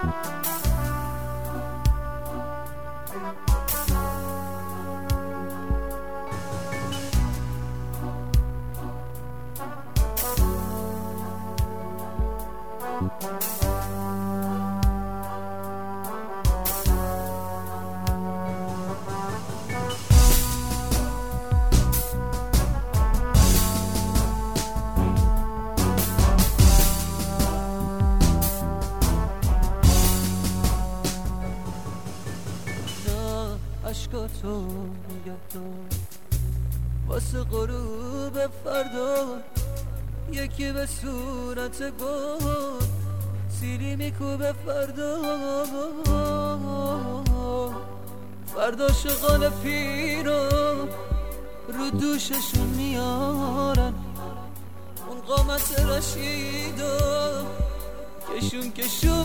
عشقاتو نگه دار واسه غروب فردا، یکی به صورت گل سیلی میکوبه فردا. فردا شغال پیرو رو دوششون میارن، اون قامت رشیدو کشون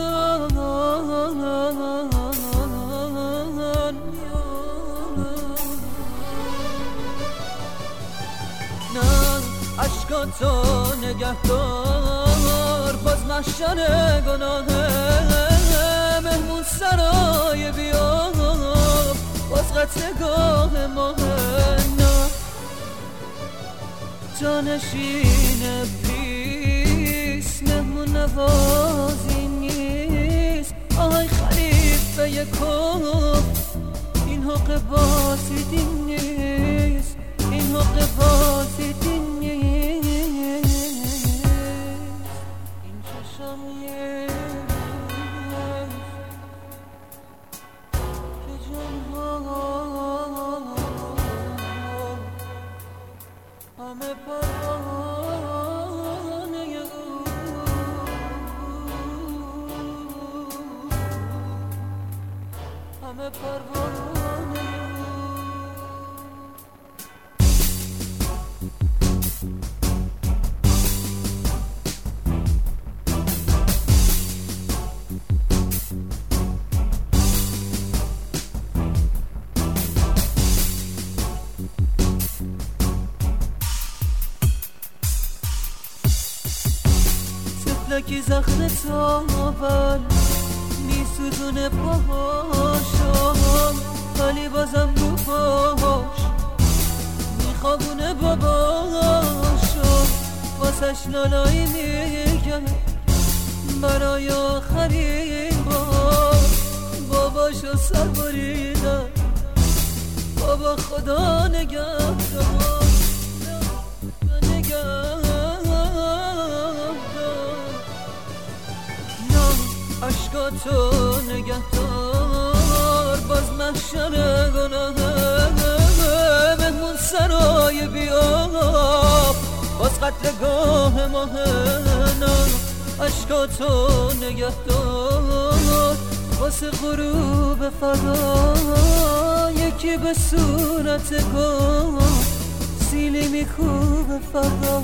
میارن. عشقاتو نگه دار باز محشر گناهه، مهمون سرای بیا باز قتلگاه ماهه. نه جانشین پیس مهمون نوازی نیست. آهای خلیفه یکم این حق باسیدی نیست، این حق باسیدی نیست. این چشم نیست که جنها همه پروانه او، همه پروانه لکی زخم تاول میسوزونه پاهاشم، ولی بازم رو پاهاش میخوابونه باباشو. واسش لالایی میگم برای آخرین بار، باباشو سر بریدم. بابا خدا نگهدار عشقاتو نگه دار باز محشر گناهه، مهمون سرای بیا باز قتلگاه ماهه. عشقاتو نگه دار واسه غروب فردا، یکی به صورت گل سیلی میکوبه فردا.